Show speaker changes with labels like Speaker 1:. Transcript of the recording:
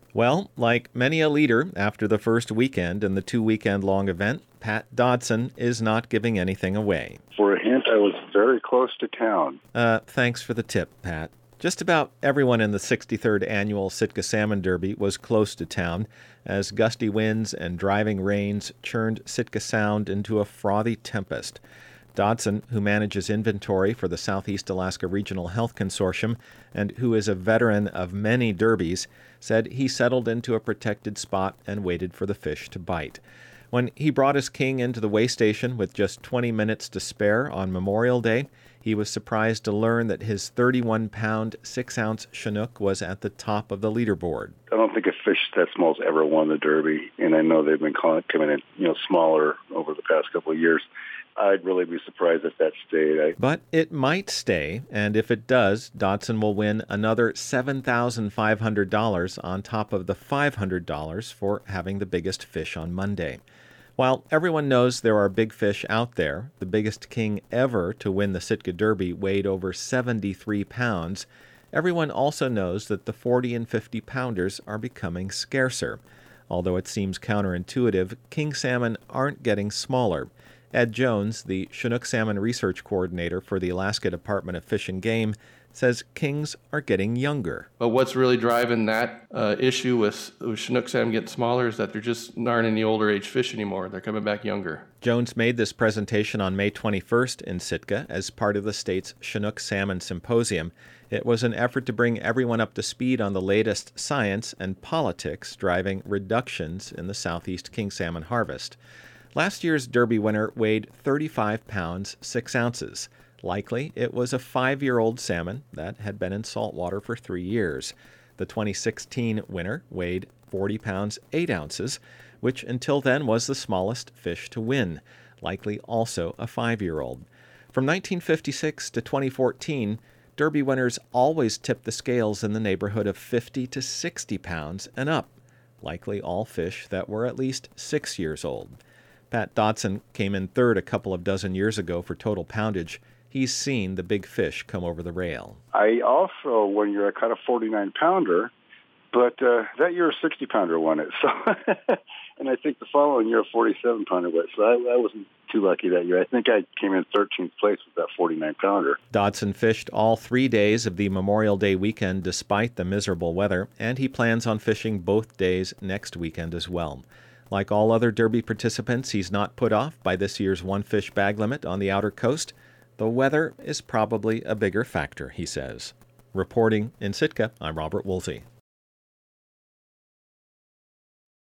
Speaker 1: Well, like many a leader after the first weekend in the 2-weekend-long event, Pat Dodson is not giving anything away.
Speaker 2: For a hint, I was very close to town.
Speaker 1: Thanks for the tip, Pat. Just about everyone in the 63rd Annual Sitka Salmon Derby was close to town as gusty winds and driving rains churned Sitka Sound into a frothy tempest. Dodson, who manages inventory for the Southeast Alaska Regional Health Consortium and who is a veteran of many derbies, said he settled into a protected spot and waited for the fish to bite. When he brought his king into the weigh station with just 20 minutes to spare on Memorial Day, he was surprised to learn that his 31-pound, 6-ounce Chinook was at the top of the leaderboard.
Speaker 2: I don't think a fish that small's ever won the Derby, and I know they've been coming in, smaller over the past couple of years. I'd really be surprised if that stayed.
Speaker 1: But it might stay, and if it does, Dodson will win another $7,500 on top of the $500 for having the biggest fish on Monday. While everyone knows there are big fish out there, the biggest king ever to win the Sitka Derby weighed over 73 pounds, everyone also knows that the 40 and 50 pounders are becoming scarcer. Although it seems counterintuitive, king salmon aren't getting smaller. Ed Jones, the Chinook salmon research coordinator for the Alaska Department of Fish and Game, says kings are getting younger.
Speaker 3: But what's really driving that issue with Chinook salmon getting smaller is that there just aren't any older age fish anymore. They're coming back younger.
Speaker 1: Jones made this presentation on May 21st in Sitka as part of the state's Chinook Salmon Symposium. It was an effort to bring everyone up to speed on the latest science and politics driving reductions in the southeast king salmon harvest. Last year's Derby winner weighed 35 pounds, 6 ounces. Likely, it was a 5-year-old salmon that had been in saltwater for 3 years. The 2016 winner weighed 40 pounds, 8 ounces, which until then was the smallest fish to win, likely also a 5-year-old. From 1956 to 2014, Derby winners always tipped the scales in the neighborhood of 50 to 60 pounds and up, likely all fish that were at least 6 years old. Pat Dodson came in third a couple of dozen years ago for total poundage. He's seen the big fish come over the rail.
Speaker 2: I also, when you're caught a 49-pounder, but that year a 60-pounder won it. So, and I think the following year a 47-pounder won it. So I wasn't too lucky that year. I think I came in 13th place with that 49-pounder.
Speaker 1: Dodson fished all 3 days of the Memorial Day weekend despite the miserable weather, and he plans on fishing both days next weekend as well. Like all other Derby participants, he's not put off by this year's one-fish bag limit on the outer coast. The weather is probably a bigger factor, he says. Reporting in Sitka, I'm Robert Woolsey.